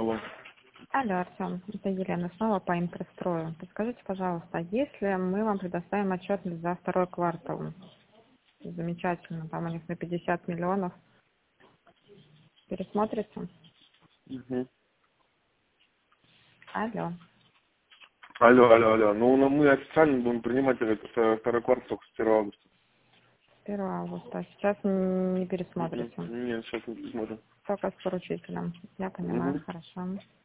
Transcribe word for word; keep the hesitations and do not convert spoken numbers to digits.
Алло. Алло, Артем, это Елена снова по инфрастрою. Подскажите, пожалуйста, если мы вам предоставим отчетность за второй квартал, замечательно, там у них на пятьдесят миллионов, пересмотрите? Угу. Алло. Алло, алло, алло. Ну, ну, мы официально будем принимать это со- второй квартал только с первого августа. первого августа. А сейчас не Угу. пересмотрите. Нет, сейчас мы посмотрим. Только с поручителем. Я понимаю, Угу. хорошо.